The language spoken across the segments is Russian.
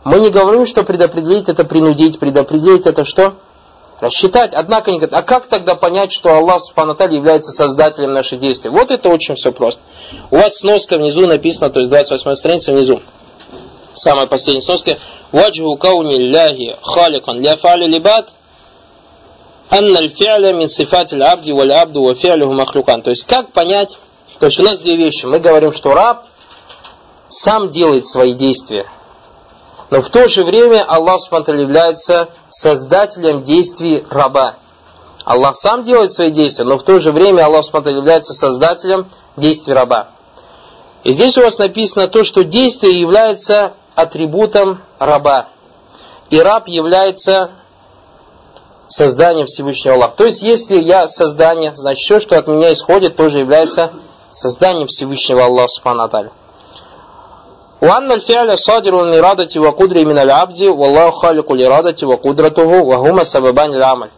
Мы не говорим, что предопределить это принудить, предопределить это что? Рассчитать. Однако они говорят, а как тогда понять, что Аллах Субхану ва Тааля является создателем наших действий? Вот это очень все просто. У вас сноска внизу написано, то есть 28 страница внизу. Самая последняя сноска. Ваджху кауни ляхи халикан ля фа'ли либад анна аль-фи'ля мин сифати аль-абди валь-абду ва фи'люху махлюкан. То есть как понять? То есть у нас две вещи. Мы говорим, что раб сам делает свои действия. Но в то же время Аллах Субхану ва Тааля является создателем действий раба. Аллах сам делает свои действия, но в то же время Аллах Субхану ва Тааля является создателем действий раба. И здесь у вас написано то, что действие является атрибутом раба. И раб является созданием Всевышнего Аллаха. То есть, если я создание, значит, все, что от меня исходит, тоже является созданием Всевышнего Аллаха Субхану ва Тааля. وأن الفعل صادر من إرادة وقدرة من العبد والله خالق الإرادة وقدرته وهما سببان العمل.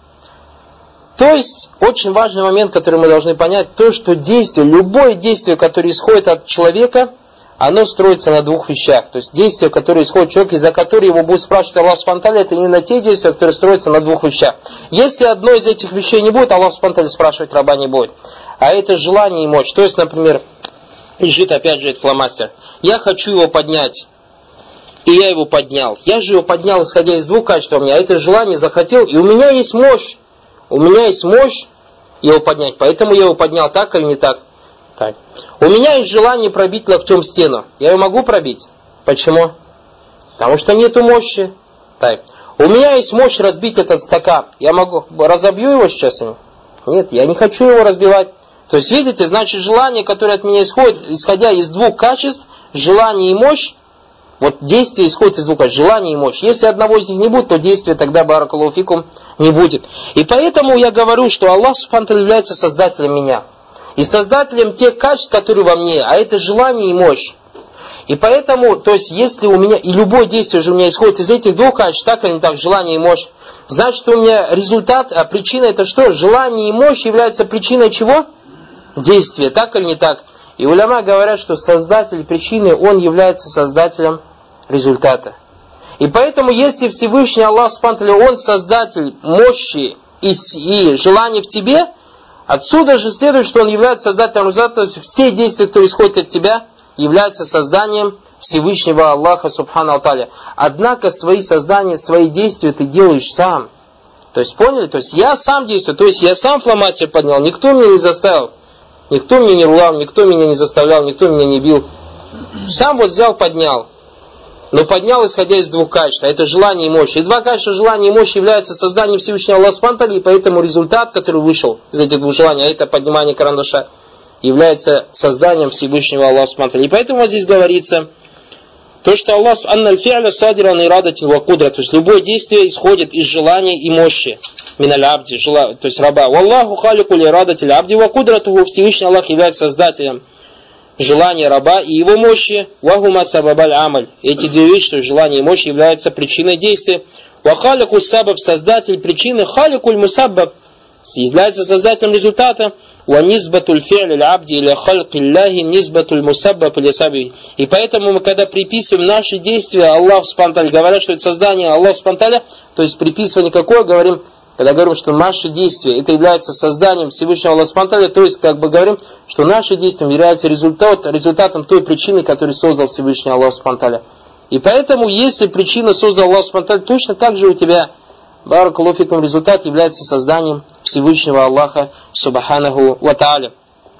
То есть, очень важный момент, который мы должны понять, то, что действие, любое действие, которое исходит от человека, оно строится на двух вещах. То есть, действие, которое исходит от человека, из-за которого его будет спрашивать Аллах Субхану ва Тааля, это именно те действия, которые строятся на двух вещах. Если одно из этих вещей не будет, Аллах Субхану ва Тааля спрашивать раба не будет. А это желание и мощь. То есть, например, лежит опять же этот фломастер. Я хочу его поднять. И я его поднял. Я же его поднял, исходя из двух качеств у меня. А это желание захотел. И у меня есть мощь. У меня есть мощь его поднять. Поэтому я его поднял так или не так. Так. У меня есть желание пробить локтем стену. Я ее могу пробить. Почему? Потому что нету мощи. Так. У меня есть мощь разбить этот стакан. Я могу, разобью его сейчас? Нет, я не хочу его разбивать. То есть, видите, значит, желание, которое от меня исходит, исходя из двух качеств, желание и мощь, вот действие исходит из двух качеств, желание и мощь. Если одного из них не будет, то действия тогда, баракаллаху фикум, не будет. И поэтому я говорю, что Аллах Субхану ва Тааля является создателем меня. И создателем тех качеств, которые во мне, а это желание и мощь. И поэтому, то есть, если у меня, и любое действие же у меня исходит из этих двух качеств, так или не так, желание и мощь, значит, у меня результат, а причина это что? Желание и мощь являются причиной чего? Действия, так или не так? И уляма говорят, что создатель причины, он является создателем результата. И поэтому, если Всевышний Аллах Субхану ва Тааля, он создатель мощи и желаний в тебе, отсюда же следует, что он является создателем результата, то есть все действия, которые исходят от тебя, являются созданием Всевышнего Аллаха Субхану ва Тааля. Однако свои создания, свои действия ты делаешь сам. То есть, поняли? То есть, я сам действую, то есть, я сам фломастер поднял, никто меня не заставил. Никто меня не ругал, никто меня не заставлял, никто меня не бил. Сам вот взял, поднял. Но поднял, исходя из двух качеств. Это желание и мощь. И два качества желания и мощи являются созданием Всевышнего Аллаха Субхану ва Тааля, и поэтому результат, который вышел из этих двух желаний, а это поднимание карандаша, является созданием Всевышнего Аллаха Субхану ва Тааля. И поэтому вот здесь говорится, то, что Аллах анна аль-фи'ля садиран ирадатин ва кудра, то есть любое действие исходит из желания и мощи. Миналь абди, то есть раба. Валлаху халику ли радатиль абди ва кудратуху, Всевышний Аллах является создателем желания раба и его мощи. Вахума сабабаль амаль. Эти две вещи, то есть желание и мощь, являются причиной действия. Ва халику сабаб, создатель причины, халикуль мусаббаб, является создателем результата. Ва низбатуль фи'ль абди или халкилляхи низбатуль мусаббаб или саби. И поэтому мы, когда приписываем наши действия Аллаху Субхану ва Тааля, говорят, что это создание Аллаха Субхану ва Тааля, то есть приписывание какое, говорим, когда говорим, что наши действия, это является созданием Всевышнего Аллаха Субхану ва Тааля, то есть, как бы говорим, что наши действия являются результатом той причины, которую создал Всевышний Аллах Субхану ва Тааля. И поэтому, если причина создал Аллах Субхану ва Тааля, точно так же у тебя, баракаллаху фикум, результат является созданием Всевышнего Аллаха Субханаху ва Тааля.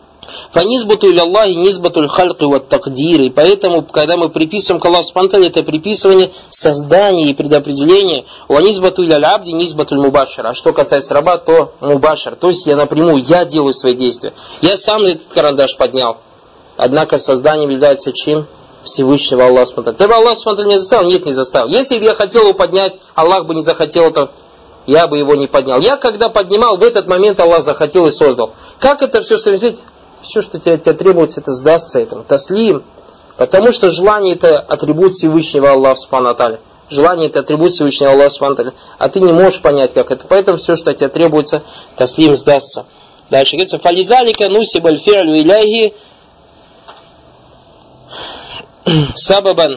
Фанизбату иля Аллахи низбатуль хальки ва такдир. И поэтому, когда мы приписываем к Аллаху Субхану ва Тааля, это приписывание создания и предопределения. Ва низбату иля абди низбатуль мубашар. А что касается раба, то мубашар. То есть я напрямую, я делаю свои действия. Я сам этот карандаш поднял. Однако созданием является чем? Всевышнего Аллаха Субхану ва Тааля. Ты бы Аллах Субхану ва Тааля не заставил? Нет, не заставил. Если бы я хотел его поднять, Аллах бы не захотел, то я бы его не поднял. Я когда поднимал, в этот момент Аллах захотел и создал. Как это все совместить? Все, что тебе требуется, это сдастся этому. Таслим. Потому что желание это атрибут Всевышнего Аллаха Субхану ва Тааля. Желание это атрибут Всевышнего Аллаха Субхану ва Тааля. А ты не можешь понять, как это. Поэтому все, что тебе требуется, таслим, сдастся. Дальше говорится, фализалика нусибаль фи'лю иляхи сабабан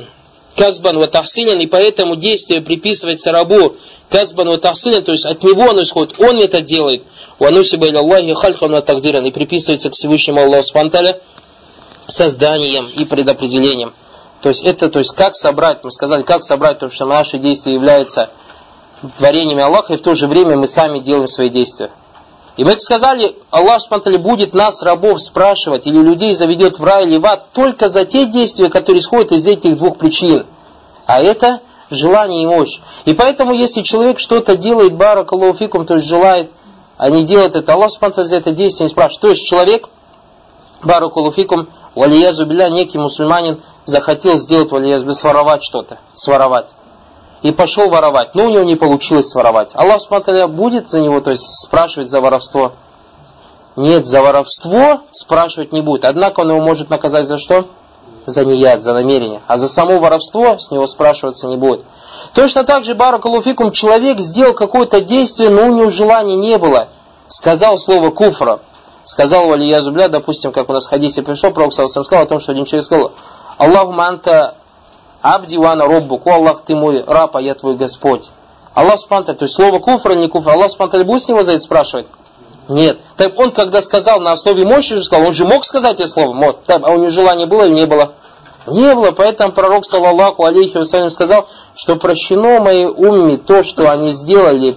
казбан ва тахсилен, и поэтому действие приписывается рабу казбан ва тахсилен, то есть от него оно исходит, он это делает. Ванусиба иля Аллахи хальхан ва тагдиран, и приписывается к Всевышнему Аллаху субхану ва тааля созданием и предопределением. То есть это, то есть как собрать, мы сказали, как собрать то, что наши действия являются творениями Аллаха, и в то же время мы сами делаем свои действия. И мы сказали, Аллах субхану ва тааля будет нас, рабов, спрашивать, или людей заведет в рай или в ад, только за те действия, которые исходят из этих двух причин. А это желание и мощь. И поэтому, если человек что-то делает, баракаллаху фикум, то есть желает, а не делает это, Аллах субхану ва тааля за это действие не спрашивает. То есть человек, баракаллаху фикум, валиязу билля, некий мусульманин захотел сделать валиязу билля, своровать что-то, своровать. И пошел воровать, но у него не получилось своровать. Аллах субхану ва тааля будет за него, то есть спрашивать за воровство? Нет, за воровство спрашивать не будет. Однако он его может наказать за что? За нияд, за намерение. А за само воровство с него спрашиваться не будет. Точно так же, баракаллаху фикум, человек сделал какое-то действие, но у него желания не было. Сказал слово куфра. Сказал валиязу билля, допустим, как у нас в хадисе пришло, пророк саллаллаху алейхи ва саллям сказал о том, что один человек сказал: Аллахумма анта абди вана роббук, о Аллах, ты мой раб, а я твой Господь. Аллах субхану ва тааля, то есть слово куфра, не куфра, Аллах субхану ва тааля будет с него за это спрашивать? Нет. Так он, когда сказал на основе мощи, же сказал, он же мог сказать это слово, так, а у него желания было или не было? Не было, поэтому пророк саллаллаху алейхи ва саллям сказал, что прощено моей умме то, что они сделали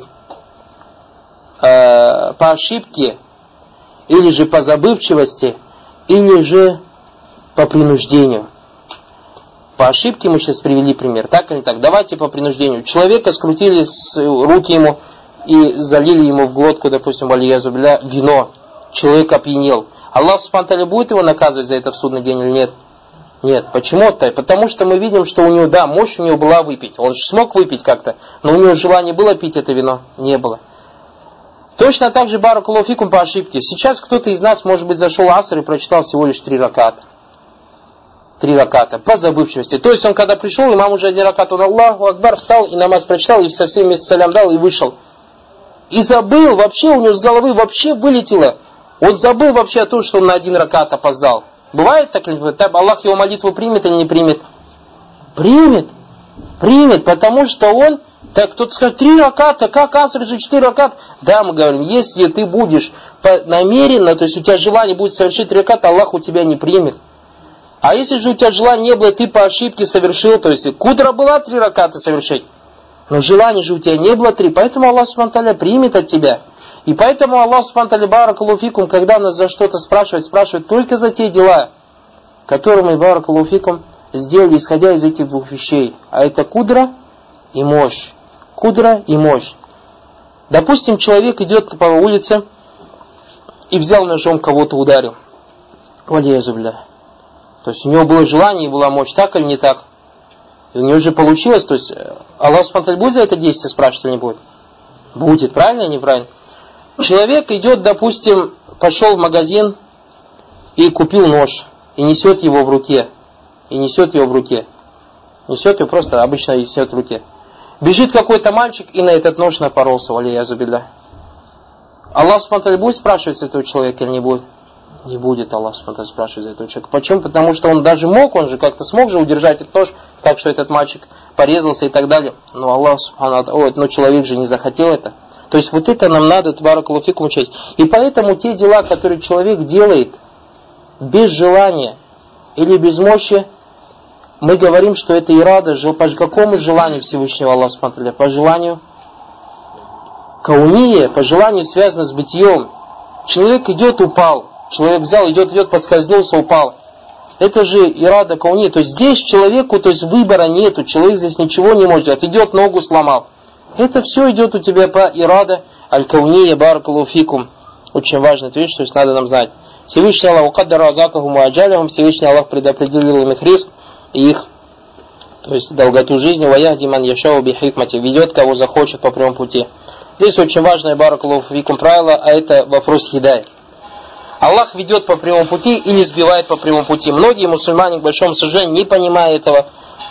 по ошибке, или же по забывчивости, или же по принуждению. По ошибке мы сейчас привели пример, так или так. Давайте по принуждению. Человека скрутили руки ему и залили ему в глотку, допустим, валиязу билля, вино. Человек опьянел. Аллах субхану ва тааля будет его наказывать за это в судный день или нет? Нет. Почему-то? Потому что мы видим, что у него, да, мощь у него была выпить. Он же смог выпить как-то, но у него желание было пить это вино? Не было. Точно так же, баракаллаху фикум, по ошибке. Сейчас кто-то из нас, может быть, зашел аср и прочитал всего лишь 3 раката. 3 раката, по забывчивости. То есть он, когда пришел, имам уже 1 ракат, он Аллаху Акбар, встал и намаз прочитал, и со всеми вместе салям дал, и вышел. И забыл, вообще у него с головы вообще вылетело. Он забыл вообще о том, что он на 1 ракат опоздал. Бывает так ли? Аллах его молитву примет или не примет? Примет. Примет, потому что он... Так кто-то скажет, 3 раката, как аср же 4 раката? Да, мы говорим, если ты будешь намеренно, то есть у тебя желание будет совершить 3 раката, Аллах у тебя не примет. А если же у тебя желания не было, ты по ошибке совершил, то есть кудра была 3 раката совершить, но желания же у тебя не было 3, поэтому Аллах субхану ва тааля примет от тебя. И поэтому Аллах субхану ва тааля, баракаллаху фикум, когда нас за что-то спрашивает только за те дела, которые мы, баракаллаху фикум, сделали, исходя из этих 2 вещей. А это кудра и мощь. Кудра и мощь. Допустим, человек идет по улице и взял ножом, кого-то ударил. Валиязу билля. То есть у него было желание и была мощь, так или не так? И у него же получилось, то есть Аллах субхану ва тааля будет за это действие спрашивать или не будет? Будет, правильно или неправильно? Человек идет, допустим, пошел в магазин и купил нож, и несет его в руке. И несет его в руке. Несет его просто, обычно несет в руке. Бежит какой-то мальчик и на этот нож напоролся, валиязу билля. Аллах субхану ва тааля будет спрашивать с этого человека или не будет? Не будет Аллах субхану ва тааля спрашивать за этого человека. Почему? Потому что он даже мог, он же как-то смог же удержать этот нож, так что этот мальчик порезался и так далее. Но Аллах субхану ва тааля, но человек же не захотел это. То есть вот это нам надо, баракаллаху фикум, учесть. И поэтому те дела, которые человек делает без желания или без мощи, мы говорим, что это ирада, по какому желанию Всевышнего Аллаха субхану ва тааля? По желанию кауния, по желанию связано с бытием. Человек идет, упал. Человек взял, идет, подскользнулся, упал. Это же ирада кауния. То есть здесь человеку, то есть выбора нету. Человек здесь ничего не может делать. Идет, ногу сломал. Это все идет у тебя по ирада аль-кауния, баракаллаху фикум. Очень важная вещь, то есть надо нам знать. Всевышний Аллах укаддара азакахум аджалихум, Всевышний Аллах предопределил им их риск и их, то есть долготу жизни, ваяхди ман яшау бихикмати, ведет кого захочет по прямому пути. Здесь очень важное баракаллаху фикум правило, а это вопрос хидай. Аллах ведет по прямому пути и не сбивает по прямому пути. Многие мусульмане, к большому сожалению, не понимая этого,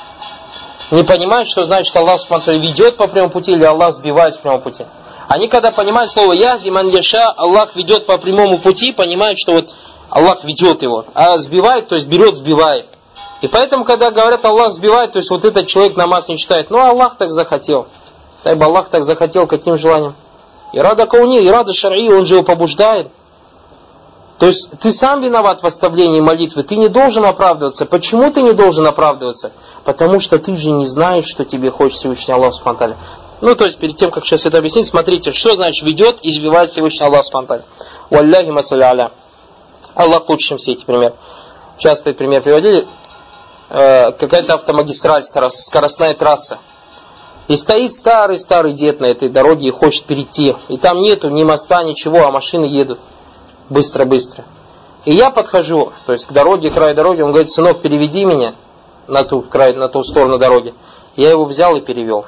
не понимают, что значит Аллах субхану ва тааля ведет по прямому пути или Аллах сбивает с прямого пути. Они когда понимают слово яхди ман яша, Аллах ведет по прямому пути, понимают, что вот Аллах ведет его. А сбивает, то есть берет, сбивает. И поэтому, когда говорят, Аллах сбивает, то есть вот этот человек намаз не читает, ну Аллах так захотел. Дай бы Аллах так захотел, каким желанием. Ирада кауни, ирада шар'и, он же его побуждает. То есть ты сам виноват в оставлении молитвы, ты не должен оправдываться. Почему ты не должен оправдываться? Потому что ты же не знаешь, что тебе хочет Всевышний Аллах субхану ва тааля. Ну, то есть, перед тем, как сейчас это объяснить, смотрите, что значит ведет и избивает Всевышний Аллах субхану ва тааля. Валляхи масалля аля. Аллах лучше, чем все эти примеры. Частый пример приводили. Какая-то автомагистраль, скоростная трасса. И стоит старый дед на этой дороге и хочет перейти. И там нету ни моста, ничего, а машины едут. Быстро. И я подхожу, то есть к дороге, к краю дороги, он говорит, сынок, переведи меня на ту сторону дороги. Я его взял и перевел.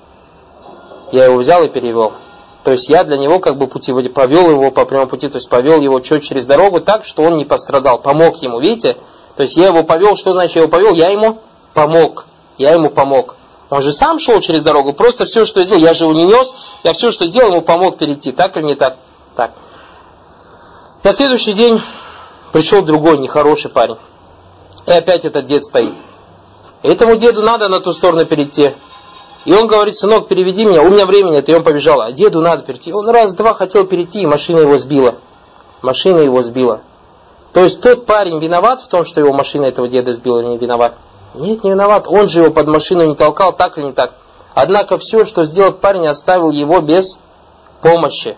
То есть я для него как бы повел его по прямому пути, то есть повел его чуть через дорогу так, что он не пострадал, помог ему, видите? То есть я его повел, что значит я его повел? Я ему помог. Он же сам шел через дорогу, просто все, что сделал, я же его не нес, я все, что сделал, ему помог перейти, так или не так? Так. На следующий день пришел другой нехороший парень. И опять этот дед стоит. Этому деду надо на ту сторону перейти. И он говорит, сынок, переведи меня, у меня времени нет, и он побежал. А деду надо перейти. Он раз-два хотел перейти, и машина его сбила. То есть тот парень виноват в том, что его машина этого деда сбила, или не виноват? Нет, не виноват. Он же его под машину не толкал, так или не так. Однако все, что сделал парень, оставил его без помощи.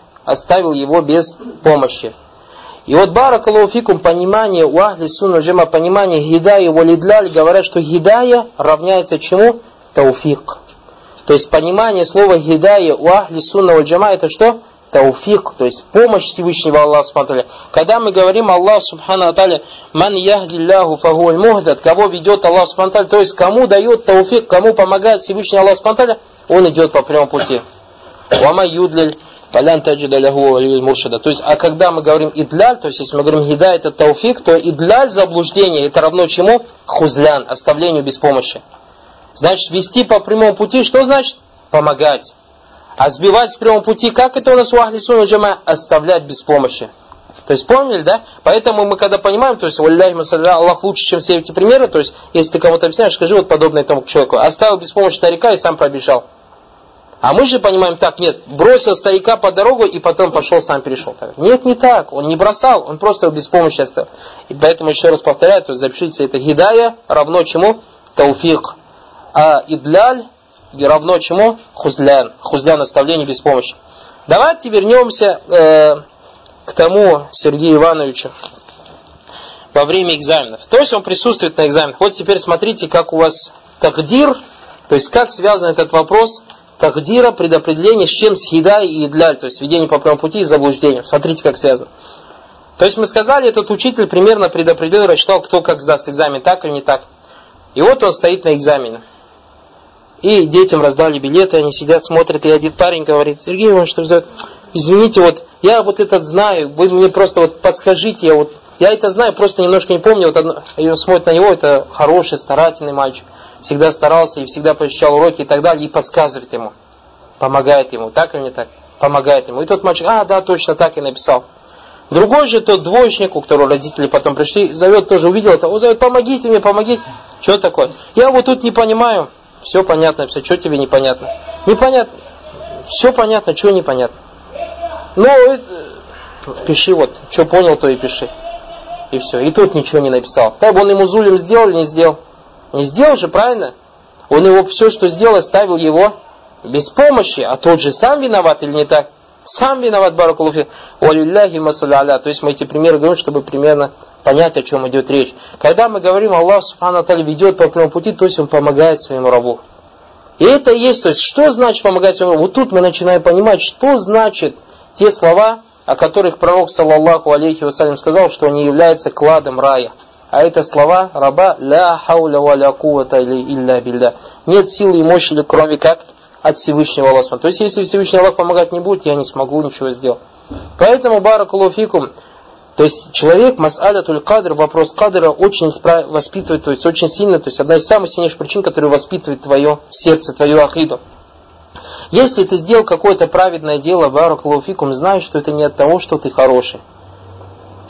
И вот баракаллаху фикум, понимание у ахли сунна джама, понимание гидая валидляль, говорят, что гидая равняется чему? Тауфик. То есть понимание слова гидая у ахли сунна валь джама это что? Тауфик, то есть помощь Всевышнего Аллаха субхану ва тааля. Когда мы говорим Аллах субхану ва тааля, ман яхдилляху фахуаль мухдад, кого ведет Аллах субхану ва тааля, то есть кому дает тауфик, кому помогает Всевышний Аллах субхану ва тааля, он идет по прямому пути. Вама юдлиль фалян таджида лаху валиюль муршида. То есть, а когда мы говорим идляль, то есть если мы говорим гидай это тауфик, то идляль заблуждение это равно чему? Хузлян, оставлению без помощи. Значит, вести по прямому пути, что значит? Помогать. А сбивать с прямого пути, как это у нас у ахли сунна джама? Оставлять без помощи. То есть поняли, да? Поэтому мы когда понимаем, то есть валляхи масалля, Аллах лучше, чем все эти примеры, то есть если ты кому-то объясняешь, скажи вот подобное этому человеку. Оставил без помощи старика и сам пробежал. А мы же понимаем так, нет, бросил старика по дорогу и потом пошел, сам перешел. Нет, не так, он не бросал, он просто без помощи оставил. И поэтому еще раз повторяю, то есть запишите, это гидая равно чему? Тауфик. А идляль равно чему? Хузлян. Хузлян, оставление без помощи. Давайте вернемся к тому Сергею Ивановичу во время экзаменов. То есть он присутствует на экзаменах. Вот теперь смотрите, как у вас тагдир, то есть как связан этот вопрос тагдира, предопределение, с чем? С хидай и идляль, то есть ведение по прямому пути и заблуждением. Смотрите, как связано. То есть мы сказали, этот учитель примерно предопределил, рассчитал, кто как сдаст экзамен, так или не так. И вот он стоит на экзамене. И детям раздали билеты, они сидят, смотрят, и один парень говорит, Сергей Иванович, что взять? Извините, вот я вот этот знаю, вы мне просто вот подскажите, я это знаю, просто немножко не помню. Вот одно, и он смотрит на него, это хороший, старательный мальчик, всегда старался и всегда посещал уроки и так далее, и подсказывает ему, помогает ему, так или не так? Помогает ему. И тот мальчик, да, точно так и написал. Другой же тот двоечник, у которого родители потом пришли, зовет, тоже увидел это, он зовет, помогите мне, помогите. Что такое? Я вот тут не понимаю. Все понятно, что тебе непонятно? Непонятно. Все понятно, что непонятно? Пиши вот, что понял, то и пиши. И все. И тут ничего не написал. Так он ему зулим сделал или не сделал? Не сделал же, правильно? Он его все, что сделал, оставил его без помощи. А тот же сам виноват или не так? Сам виноват, баракаллаху фик. Валилляхи масалля аля. То есть мы эти примеры говорим, чтобы примерно понять, о чем идет речь. Когда мы говорим, Аллах субхану ва тааля ведет по прямому пути, то есть он помогает своему рабу. И это и есть, то есть что значит помогать своему рабу? Вот тут мы начинаем понимать, что значит те слова, о которых пророк саллаллаху алейхи вассалям сказал, что они являются кладом рая. А это слова раба ля хауля ва ля куввата илля билля. Нет силы и мощи, кроме как от Всевышнего Аллаха. То есть если Всевышний Аллах помогать не будет, я не смогу ничего сделать. Поэтому баракаллаху фикум. То есть человек, мас'алятуль кадр, вопрос кадра очень воспитывает, то есть очень сильно, то есть одна из самых сильнейших причин, которая воспитывает твое сердце, твою акиду. Если ты сделал какое-то праведное дело, баракаллаху фикум, знай, что это не от того, что ты хороший.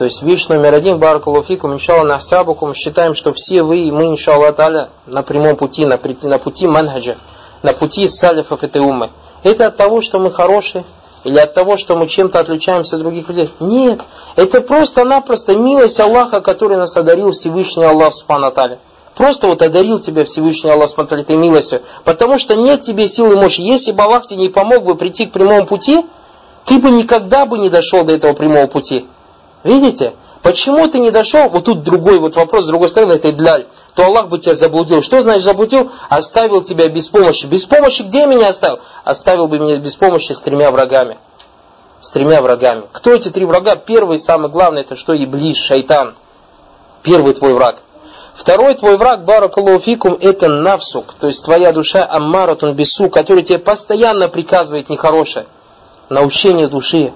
То есть вещь номер 1, баракаллаху фикум, иншаллах нахсабукум, считаем, что все вы и мы, иншаллах та'аля, на прямом пути, на пути манхаджа, на пути салифов этой уммы. Это от того, что мы хорошие, или от того, что мы чем-то отличаемся от других людей? Нет, это просто-напросто милость Аллаха, который нас одарил Всевышний Аллах Субхану ва Тааля. Просто вот одарил тебя Всевышний Аллах Субхану ва Тааля этой милостью, потому что нет тебе силы и мощи. Если бы Аллах тебе не помог бы прийти к прямому пути, ты бы никогда бы не дошел до этого прямого пути. Видите? Почему ты не дошел? Вот тут другой вот вопрос, с другой стороны, это идляль. То Аллах бы тебя заблудил. Что значит заблудил? Оставил тебя без помощи. Без помощи где меня оставил? Оставил бы меня без помощи с 3 врагами. С 3 врагами. Кто эти 3 врага? Первый, самый главный, это что? Иблис, шайтан. Первый твой враг. Второй твой враг, баракаллаху фикум, это нафсук. То есть твоя душа аммаратун бису, который тебе постоянно приказывает нехорошее. Наущение души.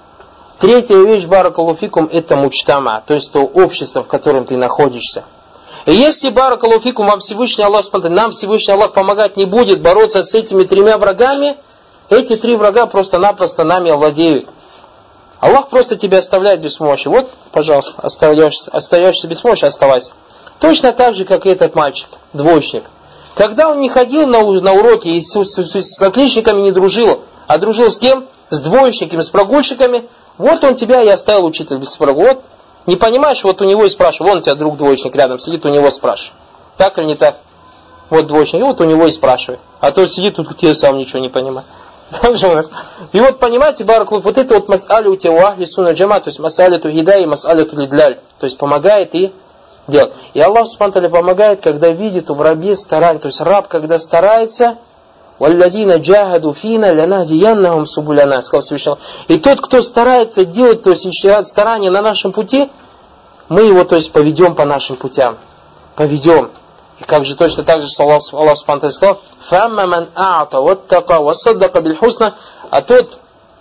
Третья вещь, баракаллаху фикум, это мучтама, то есть то общество, в котором ты находишься. И если, баракаллаху фикум, нам Всевышний Аллах помогать не будет бороться с этими 3 врагами, эти 3 врага просто-напросто нами овладеют. Аллах просто тебя оставляет без помощи. Вот, пожалуйста, остаешься без помощи, оставайся. Точно так же, как и этот мальчик, двоечник. Когда он не ходил на уроки и с отличниками не дружил, а дружил с кем? С двоечниками, с прогульщиками. Вот он тебя и оставил учитель без прогул. Вот, не понимаешь, вот у него и спрашивай. Вон у тебя друг двоечник рядом сидит, у него спрашивай. Так или не так? Вот двоечник, и вот у него и спрашивай. А то сидит, тут я сам ничего не понимаю. Так же у нас. И вот понимаете, баракаллаху, вот это вот мас'аля у тебя у ахли сунна джама, то есть мас'аля ту хидай и мас'аля ту лидляль. То есть помогает и делает. И Аллах субхану ва тааля помогает, когда видит в рабе старание. То есть раб, когда старается, «Валлазина джахаду фина лянахдияннахум субуляна», сказал Всевышний. И тот, кто старается делать, то есть старание на нашем пути, мы его, то есть, поведем по нашим путям. Поведем. И как же точно так же Аллах субхану ва тааля сказал: «Фамма ман а'та ваттака вассаддака биль-хусна», а тот,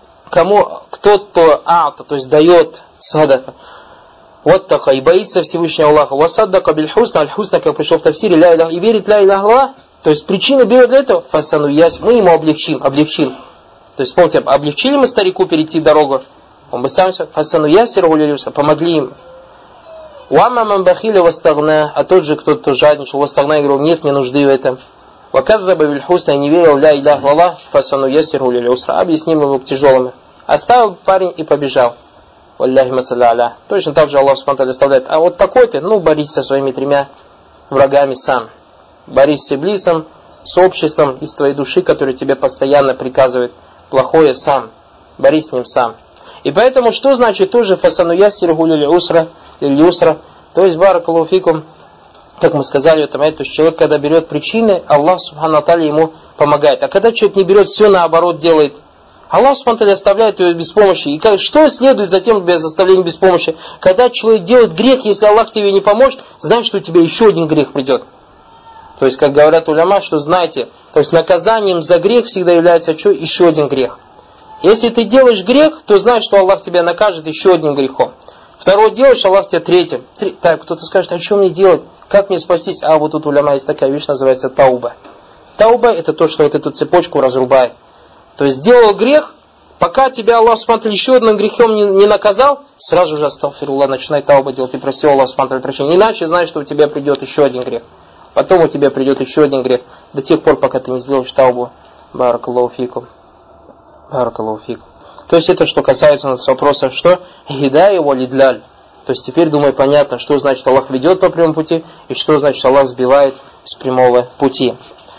кто а'та, то есть дает садака, ваттака, и боится Всевышнего Аллаха, вассаддака биль-хусна, аль-хусна, как пришло в тафсире, ля илях, и верит ля илях Аллах. То есть причина берет для этого, фасану ясь, мы ему облегчим. То есть помните, облегчили мы старику перейти дорогу, он бы сам все, фасану ясь, помогли им. Уамма ман бахиля вастагна, а тот же, кто жадничал, вастагна, и говорил, нет мне нужды в этом. Вакаддаба биль-хусна, и не верил, ля илях Аллах, фасану яссиру лил усра, объясним его к тяжелым. Оставил парень и побежал. Валляхи масалля аля. Точно так же Аллах субхану ва тааля оставляет. А вот такой ты, борись со своими 3 врагами сам. Борись с иблисом, с обществом из твоей души, который тебе постоянно приказывает плохое сам. Борись с ним сам. И поэтому, что значит тоже фасану яссиру лил усра, то есть баракаллаху фикум, как мы сказали, это, то есть человек, когда берет причины, Аллах субхану ва тааля ему помогает. А когда человек не берет, все наоборот делает, Аллах субхану ва тааля оставляет его без помощи. И что следует за тем без оставления без помощи? Когда человек делает грех, если Аллах тебе не поможет, знай, что у тебя еще один грех придет. То есть, как говорят уляма, что знаете, то есть наказанием за грех всегда является что? Еще один грех. Если ты делаешь грех, то знай, что Аллах тебя накажет еще одним грехом. Второй делаешь, Аллах тебя третьим. Так, кто-то скажет, а что мне делать? Как мне спастись? А вот тут уляма есть такая вещь, называется тауба. Тауба это то, что вот эту цепочку разрубает. То есть сделал грех, пока тебя Аллах субхану ва тааля еще одним грехом не наказал, сразу же астагфируллах, начинай тауба делать и проси Аллах субхану ва тааля прощения. Иначе знай, что у тебя придет еще один грех. Потом у тебя придет еще один грех, до тех пор, пока ты не сделаешь таубу. Баракаллаху фикум. Баракаллаху фикум. То есть это что касается у нас вопроса, что? Хидай ва лидляль. То есть теперь, думаю, понятно, что значит Аллах ведет по прямому пути, и что значит Аллах сбивает с прямого пути.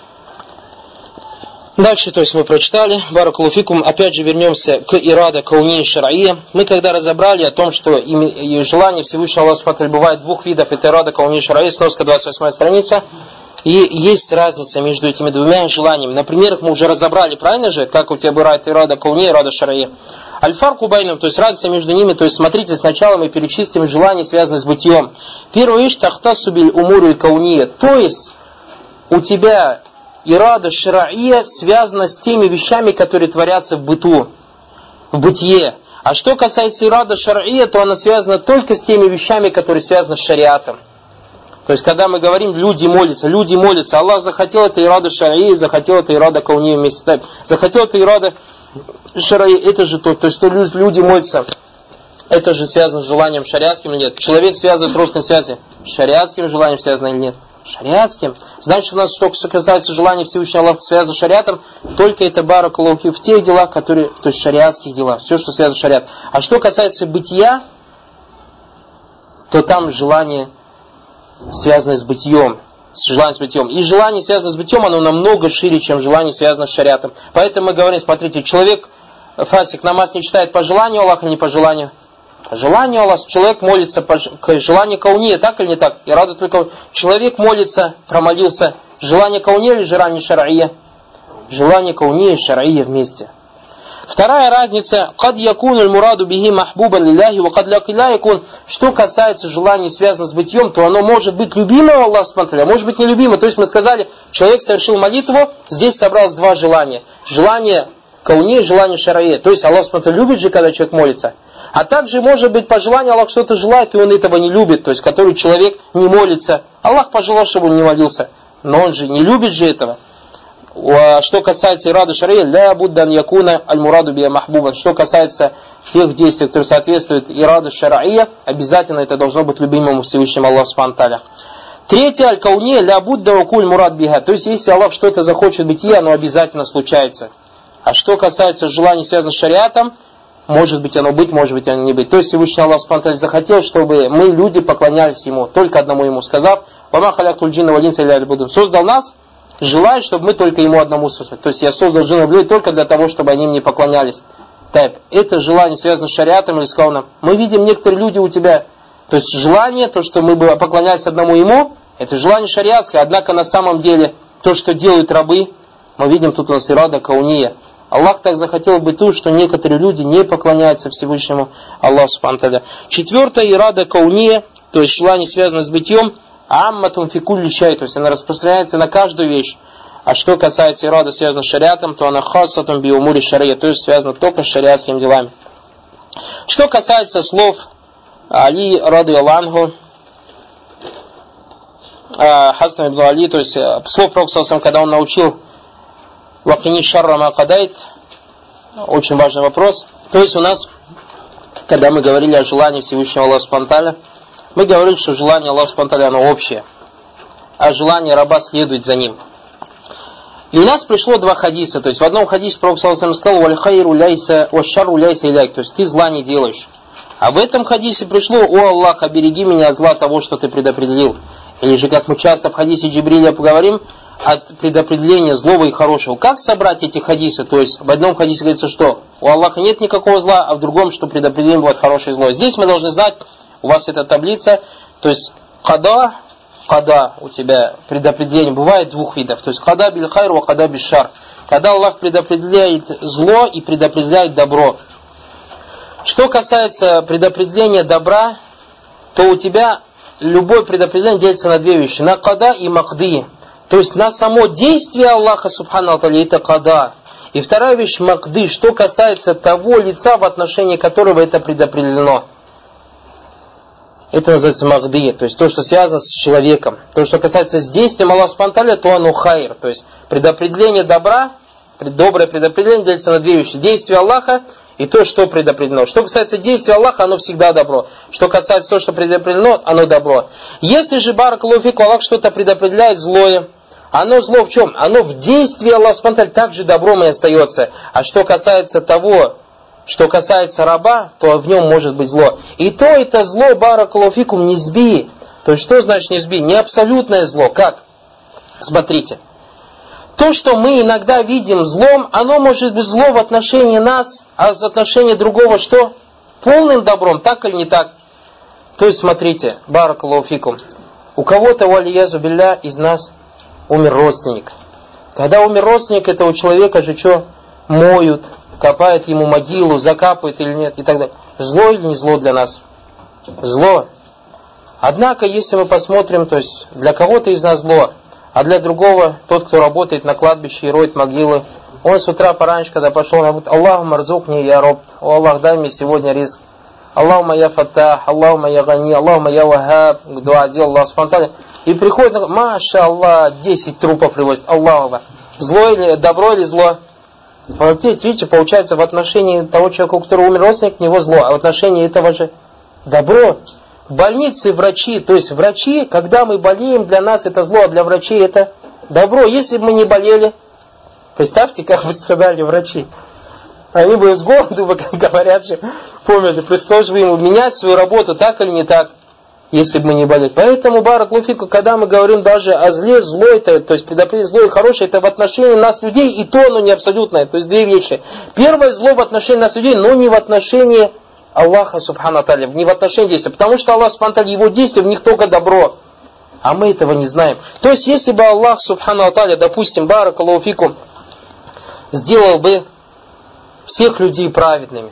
Дальше, то есть мы прочитали, баракаллаху фикум, опять же вернемся к ирада кауни шар'ия. Мы когда разобрали о том, что желание Всевышнего Аллаха субхану ва тааля бывает 2 видов, это ирада кауни шар'ия, сноска 28 страница, и есть разница между этими 2 желаниями. Например, их мы уже разобрали, правильно же, как у тебя бывает ирада кауни, ирада шар'ия. Аль-фарку байнам, то есть разница между ними, то есть смотрите, сначала мы перечислим желания, связанные с бытием. Первая вещь, тахтасу биль умуру кауния, то есть у тебя ирада шар'ия связана с теми вещами, которые творятся в быту, в бытие. А что касается ирада шар'ия, то она связана только с теми вещами, которые связаны с шариатом. То есть, когда мы говорим, люди молятся, Аллах захотел это ирада шар'ия, захотел это ирада кауния вместе. Так, захотел это ирада шар'ия, это же то есть, что люди молятся. Это же связано с желанием шариатским или нет? Человек связывает родственные связи шариатским желанием связано или нет? Шариатским. Значит, у нас, что касается желания Всевышнего Аллаха, связано с шариатом, только это баракаллаху фи в тех делах, которые, то есть шариатских делах, все, что связано с шариатом. А что касается бытия, то там желание связано с бытием. Желание с бытием. И желание, связанное с бытием, оно намного шире, чем желание, связанное с шариатом. Поэтому мы говорим, смотрите, человек, фасик, намаз не читает по желанию Аллаха или не по желанию? По желанию Аллаха. Человек молится по желанию кауния, так или не так? И радует только человек молится, промолился. Желание кауния или желание шар'ия? Желание кауния и шар'ия вместе. Вторая разница, «Кад якун аль-мураду бихи махбубан лилляхи, ва кад ла якун». Что касается желаний, связанных с бытием, то оно может быть любимым Аллаху субхану ва тааля, а может быть нелюбимым. То есть мы сказали, человек совершил молитву, здесь собралось два желания. Желание кауни и желание шар'ия. То есть Аллах субхану ва тааля любит же, когда человек молится. А также может быть по желанию Аллах что-то желает, и он этого не любит. То есть который человек не молится. Аллах пожелал, чтобы он не молился. Но он же не любит же этого. Что касается ирады шар'ия, ля буддан якуна аль-мураду биа махбубан. Что касается тех действий, которые соответствуют ираду шар'ия, обязательно это должно быть любимым Всевышним Аллаху субхану ва тааля. Третье, аль-кауния, ля будда вакуль мурад биха. То есть, если Аллах что-то захочет бытия, оно обязательно случается. А что касается желаний, связанных с шариатом, может быть оно быть, может быть оно не быть. То есть, Всевышний Аллах субхану ва тааля захотел, чтобы мы, люди, поклонялись Ему, только одному Ему, сказав, «Вама халяктуль джинна валь инса илля ли'будун». Создал нас, желает, чтобы мы только Ему одному служили. То есть я создал джиннов и людей только для того, чтобы они мне поклонялись. Так, это желание связано с шариатом или с кауном. Мы видим, некоторые люди у тебя, то есть желание, то, что мы бы поклонялись одному Ему, это желание шариатское. Однако на самом деле, то, что делают рабы, мы видим, тут у нас ирада кауния. Аллах так захотел бы то, что некоторые люди не поклоняются Всевышнему Аллаху субхану ва тааля. Четвертое, ирада кауния, то есть желание, связанное с бытием, амматун фи кулли шай, то есть она распространяется на каждую вещь. А что касается ирада, связанного с шариатом, то она хассатун би умури шария, то есть связана только с шариатскими делами. Что касается слов Али ради Аллаху, Хасан ибн Али, то есть слов Пророка, когда он научил вакини шарра ма кадайт, очень важный вопрос. То есть у нас, когда мы говорили о желании Всевышнего Аллаха субхану ва тааля, мы говорили, что желание Аллаха субхану ва тааля, оно общее, а желание раба следует за ним. И у нас пришло два хадиса, то есть в одном хадисе Пророк сказал, «Валь хайру ляйса, валь шарру ляйса иляйк», то есть ты зла не делаешь. А в этом хадисе пришло, «О Аллах, обереги меня от зла того, что ты предопределил». Или же, как мы часто в хадисе Джибриля поговорим, от предопределения злого и хорошего. Как собрать эти хадисы? То есть в одном хадисе говорится, что у Аллаха нет никакого зла, а в другом, что предопределение бывает хорошее и зло. Здесь мы должны знать, у вас эта таблица, то есть када у тебя предопределение бывает двух видов. То есть када биль хайр ва када биль шар. Когда Аллах предопределяет зло и предопределяет добро. Что касается предопределения добра, то у тебя любое предопределение делится на две вещи. На када и макди. То есть на само действие Аллаха субхану ва тааля, это када. И вторая вещь макди, что касается того лица, в отношении которого это предопределено. Это называется махди, то есть то, что связано с человеком. То, что касается с действием Аллаха субхану ва тааля, то оно хайр. То есть предопределение добра, доброе предопределение делится на две вещи. Действие Аллаха и то, что предопределено. Что касается действия Аллаха, оно всегда добро. Что касается того, что предопределено, оно добро. Если же баракаллаху фику, Аллах что-то предопределяет злое, оно зло в чем? Оно в действии Аллаха субхану ва тааля также добром и остается. А что касается того, что касается раба, то в нем может быть зло. И то это зло, баракаллаху фикум, низби. То есть что значит низби? Не абсолютное зло. Как? Смотрите. То, что мы иногда видим злом, оно может быть зло в отношении нас, а в отношении другого что? Полным добром, так или не так? То есть смотрите, баракаллаху фикум. У кого-то, валиязу билля, из нас умер родственник. Когда умер родственник, этого человека же что? Моют, копают ему могилу, закапывают или нет, и так далее. Зло или не зло для нас? Зло. Однако, если мы посмотрим, то есть для кого-то из нас зло, а для другого, тот, кто работает на кладбище и роет могилы, он с утра пораньше, когда пошел на работу, Аллаху марзукни я роб, о Аллах, дай мне сегодня ризк. Аллахума я фаттах, Аллахума я гани, Аллахума я вахаб, дуа делал Аллах субхану ва тааля. И приходит, маша Аллах, 10 трупов привозит, Аллаху. Зло или добро или зло? Вот видите, получается, в отношении того человека, у которого умер родственник, у него зло, а в отношении этого же добро. В больнице врачи, то есть врачи, когда мы болеем, для нас это зло, а для врачей это добро. Если бы мы не болели, представьте, как бы страдали врачи. Они бы с голоду, как говорят же, померли. Пришлось бы ему менять свою работу, так или не так, если бы мы не болели. Поэтому, баракаллаху фику, когда мы говорим даже о зле, зло это, то есть предопределить зло и хорошее, это в отношении нас людей, и то оно не абсолютное. То есть две вещи. Первое зло в отношении нас людей, но не в отношении Аллаха субхану тааля, не в отношении действия. Потому что Аллах субхану тааля, его действия, в них только добро. А мы этого не знаем. То есть, если бы Аллах субхану тааля, допустим, баракаллаху фику, сделал бы всех людей праведными,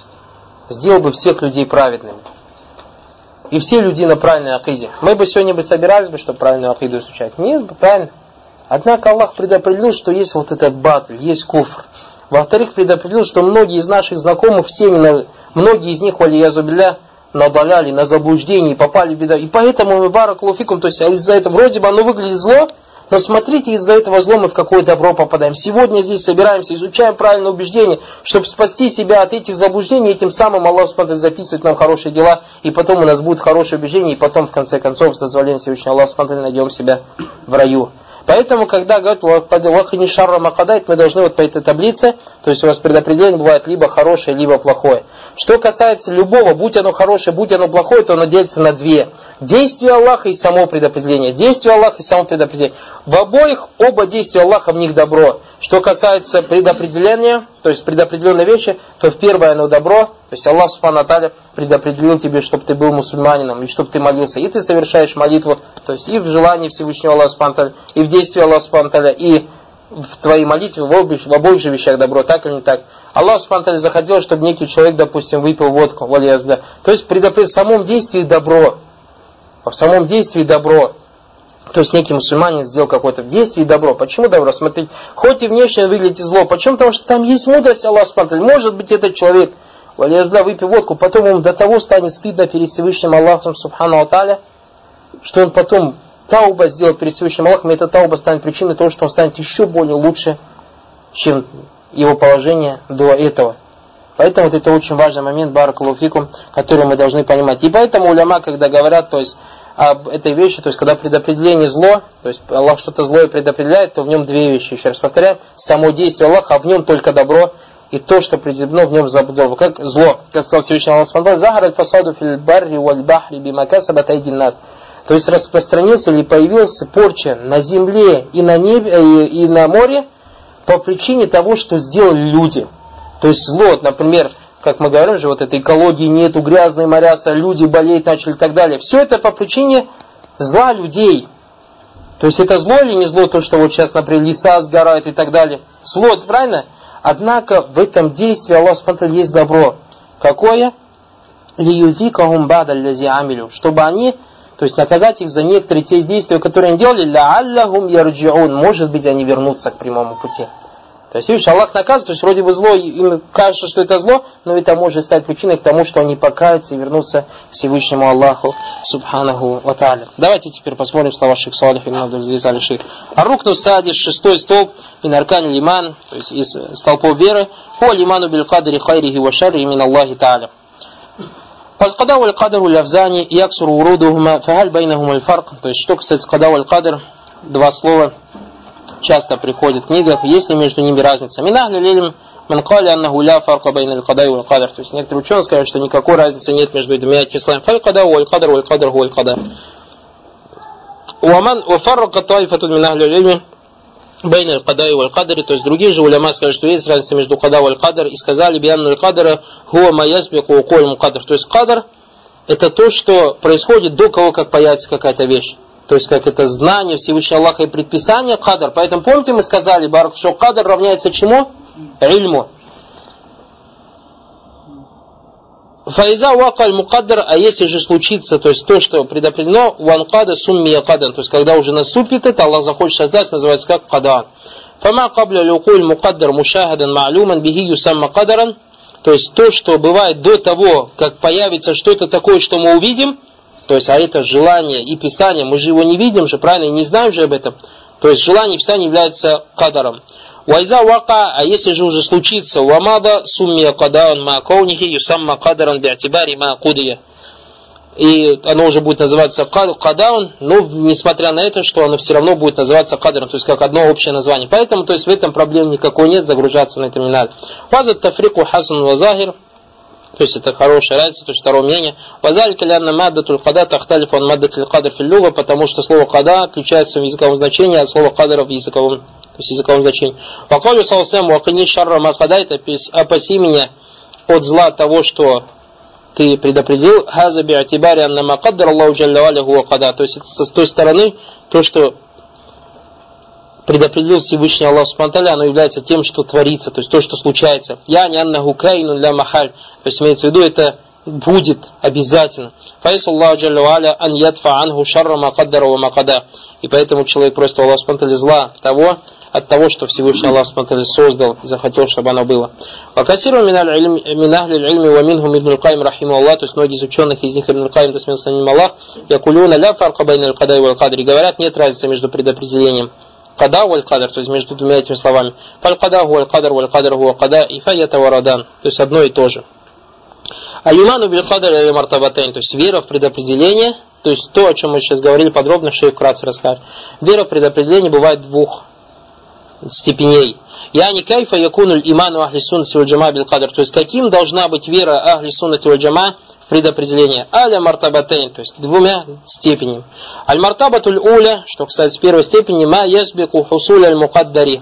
и все люди на правильной акиде, мы бы сегодня собирались бы, чтобы правильную акиду изучать? Нет, правильно. Однако Аллах предопределил, что есть вот этот батль, есть куфр. Во-вторых, предопределил, что многие из наших знакомых, многие из них, валиязу билля, надаляли на заблуждение, попали в беду. И поэтому мы баракаллаху фикум, то есть из-за этого вроде бы оно выглядит зло, но смотрите, из-за этого зла мы в какое добро попадаем. Сегодня здесь собираемся, изучаем правильное убеждение, чтобы спасти себя от этих заблуждений, и тем самым Аллах записывает нам хорошие дела, и потом у нас будет хорошее убеждение, и потом в конце концов с дозволением Всевышнего Аллаха найдем себя в раю. Поэтому, когда говорят «Вахини шарра макадайт», мы должны вот по этой таблице, то есть у вас предопределение бывает либо хорошее, либо плохое. Что касается любого, будь оно хорошее, будь оно плохое, то оно делится на две. Действие Аллаха и само предопределение. Действие Аллаха и само предопределение. В обоих оба действия Аллаха, в них добро. Что касается предопределения, то есть предопределенной вещи, то в первое оно добро, то есть Аллах субхану ва тааля предопределил тебе, чтобы ты был мусульманином, и чтобы ты молился, и ты совершаешь молитву, то есть и в желании Всевышнего Аллаха субхану ва тааля, и в действии Аллаха субхану ва тааля, и в твоей молитве, в обоих же вещах добро, так или не так. Аллах субхану ва тааля захотел, чтобы некий человек, допустим, выпил водку, то есть в самом действии добро, в самом действии добро. То есть некий мусульманин сделал какое-то в действии добро. Почему добро? Смотрите, хоть и внешне выглядит зло. Почему? Потому что там есть мудрость Аллаха субхану ва тааля. Может быть, этот человек, выпив водку, потом ему до того станет стыдно перед Всевышним Аллахом субхану ва тааля, что он потом тауба сделает перед Всевышним Аллахом, и эта тауба станет причиной того, что он станет еще более лучше, чем его положение до этого. Поэтому вот это очень важный момент, баракаллаху фикум, который мы должны понимать. И поэтому уляма, когда говорят, то есть об этой вещи, то есть когда предопределение зло, то есть Аллах что-то злое предопределяет, то в нем две вещи. Еще раз повторяю, само действие Аллаха, а в нем только добро, и то, что определено в нем добро. Как зло, как сказал Всевышний Аллах Субхану: «Захар аль-фасаду фил барри валь бахри бима касабат айдин нас». То есть распространился или появился порча на земле и на небе, и на море по причине того, что сделали люди. То есть зло, например, как мы говорим же, вот этой экологии нету, грязные моря, люди болеть начали и так далее. Все это по причине зла людей. То есть это зло или не зло, то, что вот сейчас, например, леса сгорают и так далее. Зло, это правильно? Однако в этом действии Аллах субхану ва тааля есть добро. Какое? «Лиюзикахум бада лази амилю», чтобы они, то есть наказать их за некоторые те действия, которые они делали, «лааллахум ярджиун», может быть, они вернутся к прямому пути. То есть, видишь, Аллах наказывает, то есть вроде бы зло, им кажется, что это зло, но это может стать причиной к тому, что они покаются и вернутся к Всевышнему Аллаху субханаху ва тааля. Давайте теперь посмотрим слова шейх Салих ибн Абдул-Азиз аль-Шейх. Аррукну садис, шестой столб, мин аркан лиман, то есть из столпов веры, хуа лиману бил кадри хайрихи ва шарри мин Аллахи тааля. Аль-када валь кадру лавзани яксуру урудухума, фахаль байнахум аль-фарк. То есть, что касается када валь кадр, два слова часто приходит в книгах, есть ли между ними разница. Минахлю лилим манкали аннаху ля фарка байна аль-кадай валь кадр. То есть некоторые ученые скажут, что никакой разницы нет между двумя числами. Фаль-када валь-кадр валь-кадр валь-када. Уаман уфаррака тайфатун минахлю лилим байна аль-кадай валь-кадр. То есть другие же уляма скажут, что есть разница между када валь-кадр, и сказали бианну аль-кадра хуа маясбику уколь мукадр. То есть кадр это то, что происходит до того, как появится какая-то вещь. То есть, как это знание Всевышнего Аллаха и предписание, кадр. Поэтому, помните, мы сказали, барак, что кадр равняется чему? Ильму. Фаиза уакаль мукадр, а если же случится, то есть то, что предопределено, ванкада суммия кадан, то есть, когда уже наступит это, Аллах захочет создать, называется как кадан. Фама кабля люкуль мукаддар мушахадан ма'люман бихи юсамма кадаран, то есть, то, что бывает до того, как появится что-то такое, что мы увидим, то есть, а это желание и писание, мы же его не видим же, правильно, и не знаем же об этом. То есть, желание и писание является кадаром. Вайза вака, а если же уже случится, вамада суммия кадаун ма каунихи юсамма кадаран биатибари ма кудия. И оно уже будет называться кадаун, но несмотря на это, что оно все равно будет называться кадаром, то есть как одно общее название. Поэтому, то есть в этом проблем никакой нет, загружаться на это не надо. Вазат тафрику хасан вазахир, то есть это хорошая разница, то есть второе мнение. Вазаль калянна маддатуль када тахталиф он маддатуль кадр филлюга, потому что слово када отличается в языковом значении от слова кадра в языковом, то есть языковом значении. Вакалю салсам вакини шарра макада, это опаси меня от зла того, что ты предопределил, хаза би'атибари анна ма каддар Аллаху джалля ва аля хуа када. То есть с той стороны, то, что предопределил Всевышний Аллах субхану ва тааля, оно является тем, что творится, то есть то, что случается. Я не аннаху кайну ля махаль. То есть имеется в виду, это будет обязательно. Файсу Аллаху джалля ва аля ан ядфа анху шарра ма каддара ва ма када. И поэтому человек просит Аллаха субхану ва тааля зла от того, что Всевышний Аллах субхану ва тааля создал и захотел, чтобы оно было. Вакасиру мин ахли аль-ильми ва минхум Ибн аль-Каим рахимахуллах, то есть многие из ученых, из них Ибн аль-Каим, да смеется ним Аллах, якулюна ля фарка байна аль-кадай ва аль-кадри, говорят, нет разницы между предопределением када ва аль-кадр, то есть между двумя этими словами. Фаль-када ва аль-кадр ва аль-кадр ва када и файята варадан, то есть одно и то же. Аль-иману биль-кадр ля мартабатайн, то есть вера в предопределение, то есть то, о чем мы сейчас говорили подробно, шейх вкратце расскажет. Вера в предопределение бывает двух степеней. Яни кайфа якунуль иману ахли суннати валь джама бил кадр. То есть каким должна быть вера ахли суннати валь джама в предопределение? Аля мартабатайн, то есть двумя степенями. Аль мартабатуль уля, что, кстати, с первой степени, ма ясбику хусуль аль мукаддари.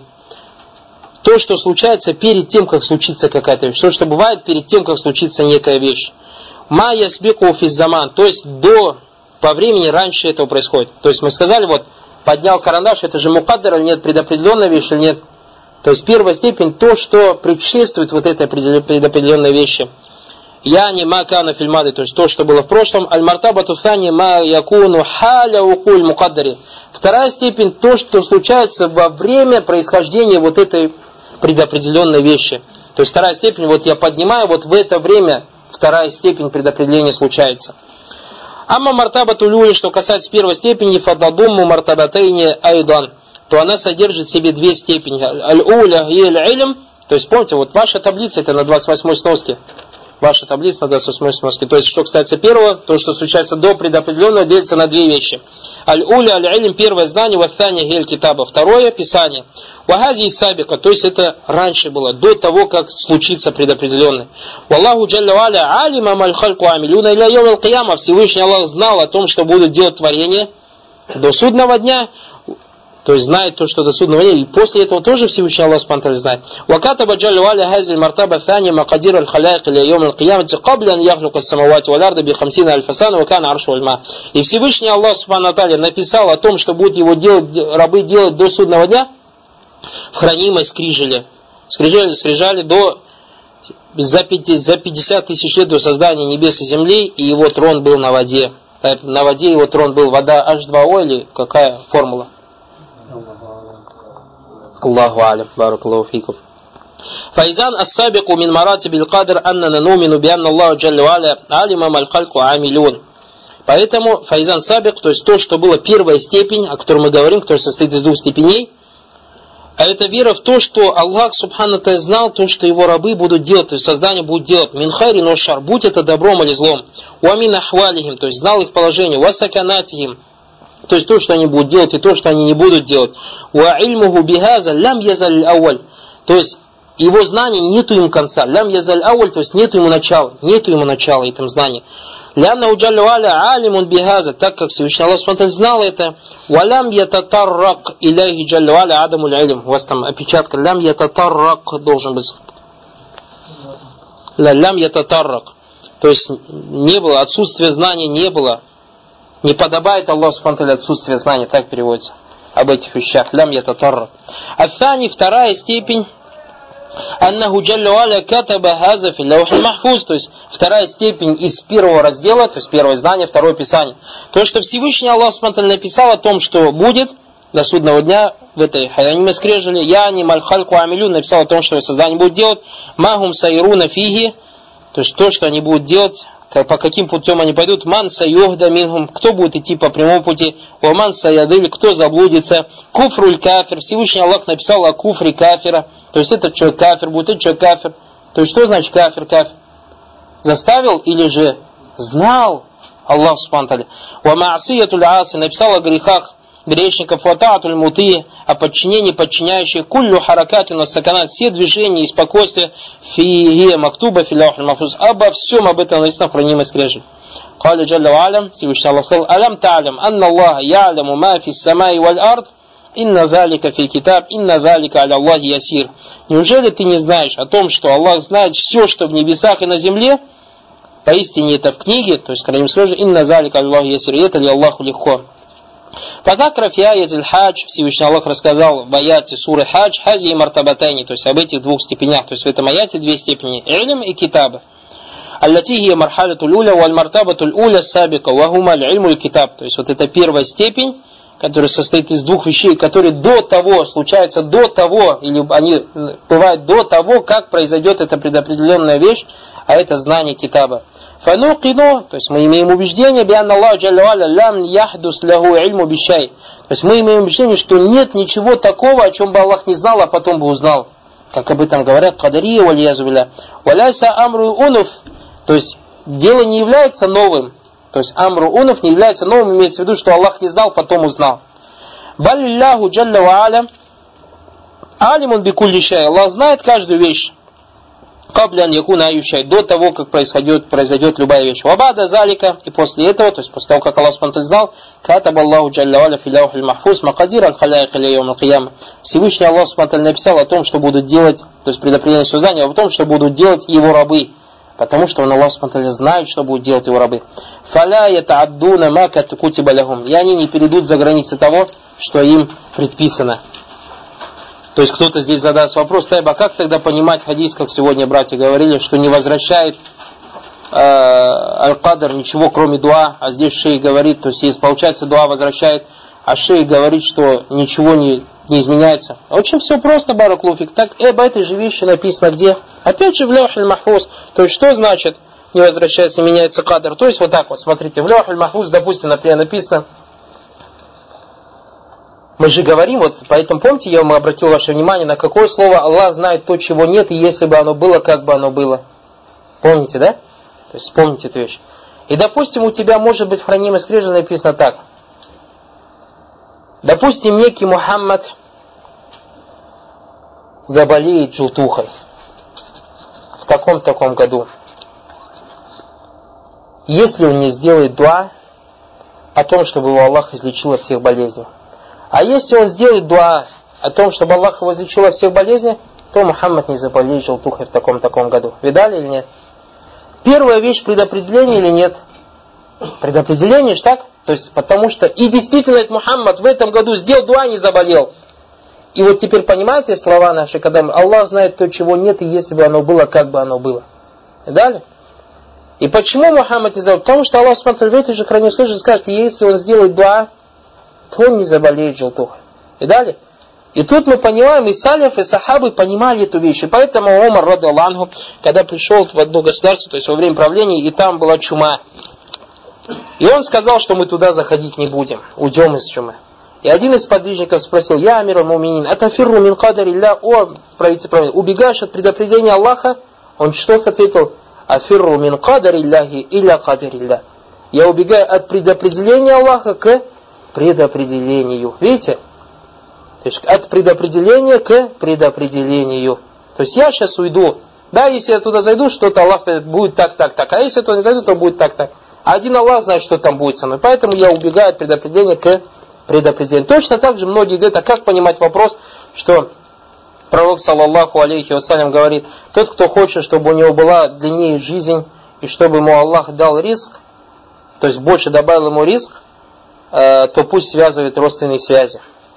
То, что случается перед тем, как случится какая-то вещь. То, что бывает перед тем, как случится некая вещь. Ма ясбику физзаман, то есть по времени раньше этого происходит. То есть мы сказали, вот, поднял карандаш, это же мукаддар или нет, предопределенная вещь или нет. То есть первая степень, то, что предшествует вот этой предопределенной вещи. Яни ма кана фильмады, то есть то, что было в прошлом. Аль-мартабату фани ма якуну халя укуль мукаддари. Вторая степень, то, что случается во время происхождения вот этой предопределенной вещи. То есть вторая степень, вот я поднимаю, вот в это время вторая степень предопределения случается. Амма мартабату люли, что касается первой степени, фададумму мартабатайни айдан, то она содержит в себе две степени. Аль-уля и аль-илм, то есть помните, вот ваша таблица, это на 28-й сноске. Ваша таблица на 28-й сноске. То есть, что касается первого, то, что случается до предопределенного, делится на две вещи. Аль-уля, аль-илм, первое знание, вафтаня гель китаба, второе писание. Вагази и сабика, то есть это раньше было, до того, как случится предопределенное. Валлаху джалля ва аля алима маль хальку амилюна иля йом аль-кияма. Всевышний Аллах знал о том, что будут делать творение до судного дня. То есть знает то, что до судного дня. И после этого тоже Всевышний Аллах субхану знает. Вакатаба джалля ва аля хазиль мартаба фани макадир аль-халяйк иля йом аль-киямати кабля ан яхлука самавати валярда би хамсина аль-фасана вакана аршу аль-ма. И Всевышний Аллах субхану написал о том, что будут его делать, рабы делать до судного дня в хранимой скрижали. Скрижали за 50 тысяч лет до создания небес и земли, и его трон был на воде. На воде его трон был вода H2O или какая формула? Аллаху алям, баракаллаху фикум. Файзан ас-сабику мин маратибил кадр аннана нумину би анна Аллаху джалля ва аля алима маль хальку амилюн. Поэтому файзан сабик, то есть то, что было первая степень, о которой мы говорим, которая состоит из двух степеней, а это вера в то, что Аллах субхану ва тааля знал то, что его рабы будут делать, то есть создание будет делать. Мин хайрин ва шар, будь это добром или злом. Ва мин ахвалихим, то есть знал их положение. Ва саканатихим, то есть то, что они будут делать, и то, что они не будут делать. Ва ильмуху бихаза лям язаль ауаль, то есть его знание нету ему конца. Лям язаль ауаль, то есть нету ему начала этим знанием. Лянна уджалля ва аля алимун бихаза, так как Всевышний Аллах субхану ва тааля знал это. Валям ятатаррак иляхи джалля ва аля адамуль илм. У вас там опечатка. Лям ятатаррак должен быть. Лям ятатаррак. То есть не было, отсутствие знания не было. Не подобает Аллаху субхану ва тааля отсутствие знания, так переводится об этих вещах. Лям ятатаррак. Афани, вторая степень. Аннаху джалля ва аля катаба хаза фи лаухи махфуз, то есть вторая степень из первого раздела, то есть первое знание, второе писание. То, что Всевышний Аллах субхану ва тааля написал о том, что будет до судного дня в этой хаяниме скрижали, яни маль хальку амилю, написал о том, что создание будет делать, махум сайруна фиги, то есть то, что они будут делать по каким путем они пойдут. Ман саюхда минхум, кто будет идти по прямому пути. Ваман саядыль, кто заблудится. Куфруль кафир, Всевышний Аллах написал о куфре кафира. То есть этот человек кафир будет, этот человек кафир. То есть что значит кафир? Заставил или же знал Аллах субхану ва тааля. Ва маасиятуль аси, написал о грехах грешников, ватаатуль мути, о подчинении подчиняющих, куллю харакатин ва саканат, все движения и спокойствие, фигия мактуба филляхуль мафуз, обо всем об этом написано в хранимой скрижи. Каля джалля ва алям, Всевышний Аллах сказал, алям та'алям, анна Аллаха я'ляму ма фис самай валь ард, инна залика фи китаб, инна залика аля Аллахи ясир. Неужели ты не знаешь о том, что Аллах знает все, что в небесах и на земле? Поистине это в книге, то есть, когда им скажут, инна залика аля Аллахи ясир, это ли Аллаху легко. Пока фи аятиль хадж, Всевышний Аллах рассказал в аяте суры хадж, хази и мартабатайни, то есть об этих двух степенях, то есть в этом аяте две степени, илм и китаба. Аллати хия мархалятуль уля, валь мартабатуль уля сабика, вахума аль-илму и китаб. То есть вот это первая степень, которая состоит из двух вещей, которые до того, случаются до того, или они бывают до того, как произойдет эта предопределенная вещь, а это знание китаба. Фануқину, то есть мы имеем убеждение, бианна Аллаху джалля ва аля лям яхдус лаху ильму бишай. То есть мы имеем убеждение, что нет ничего такого, о чем бы Аллах не знал, а потом бы узнал. Как об этом говорят кадария валиязу билля. Валяйса амру унуф, то есть дело не является новым. То есть амру унуф не является новым, имеется в виду, что Аллах не знал, потом узнал. Баллиллаху джалля ва аля алимун бикулли шай. Аллах знает каждую вещь. Каблян якуна аюшай, до того, как произойдет любая вещь. Вабада залика, и после этого, то есть после того, как Аллах спонтанно знал, катаб Аллаху джалля ва аля фи лаухиль махфуз макадир аль-халяйк иля йаум аль-кияма. Всевышний Аллах спонтанно написал о том, что будут делать, то есть предопределение создания, о том, что будут делать его рабы. Потому что он, Аллах спонтанно знает, что будут делать его рабы. Фаля ятааддуна ма кутиба лахум. И они не перейдут за границы того, что им предписано. То есть кто-то здесь задаст вопрос, Тайба, как тогда понимать хадис, как сегодня братья говорили, что не возвращает аль-кадр ничего, кроме дуа, а здесь шейх говорит, то есть если получается дуа возвращает, а шейх говорит, что ничего не изменяется. Очень все просто, баракулуфик. Так, об этой же вещи написано где? Опять же в лаухиль махфуз. То есть что значит не возвращается, не меняется кадр? То есть вот так вот, смотрите, в лаухиль махфуз, допустим, например, написано. Мы же говорим, вот поэтому помните, я вам обратил ваше внимание, на какое слово Аллах знает то, чего нет, и если бы оно было, как бы оно было. Помните, да? То есть вспомните эту вещь. И допустим, у тебя может быть в хранимой скрижи написано так. Допустим, некий Мухаммад заболеет желтухой в таком-таком году. Если он не сделает дуа о том, чтобы его Аллах излечил от всех болезней. А если он сделает дуа о том, чтобы Аллах его излечил от всех болезней, то Мухаммад не заболеет желтухой в таком-таком году. Видали или нет? Первая вещь предопределение или нет? Предопределение же так? То есть потому что и действительно этот Мухаммад в этом году сделал дуа, не заболел. И вот теперь понимаете слова наши, когда Аллах знает то, чего нет, и если бы оно было, как бы оно было. Видали? И почему Мухаммад не заболел? Потому что Аллах смотрит в этой же хранимой скрижи скажет, если он сделает дуа, то он не заболеет желтухой. Видали? И тут мы понимаем, и салиф, и сахабы понимали эту вещь. И поэтому Умар, радиаллаху анху, когда пришел в одно государство, то есть во время правления, и там была чума. И он сказал, что мы туда заходить не будем, уйдем из чумы. И один из подвижников спросил, я амир муминин, атафирру мин кадарилля, о правитель, убегаешь от предопределения Аллаха? Он что ответил? Афирру мин кадарилляхи илля кадарилля. Я убегаю от предопределения Аллаха к предопределению. Видите? То есть от предопределения к предопределению. То есть я сейчас уйду. Да, если я туда зайду, что-то Аллах будет так. А если я туда не зайду, то будет так. А один Аллах знает, что там будет со мной. Поэтому я убегаю от предопределения к предопределению. Точно так же многие говорят, а как понимать вопрос, что пророк, саллаллаху алейхи вассалям, говорит, тот, кто хочет, чтобы у него была длиннее жизнь, и чтобы ему Аллах дал ризк, то есть больше добавил ему ризк, то пусть связывает родственные связи.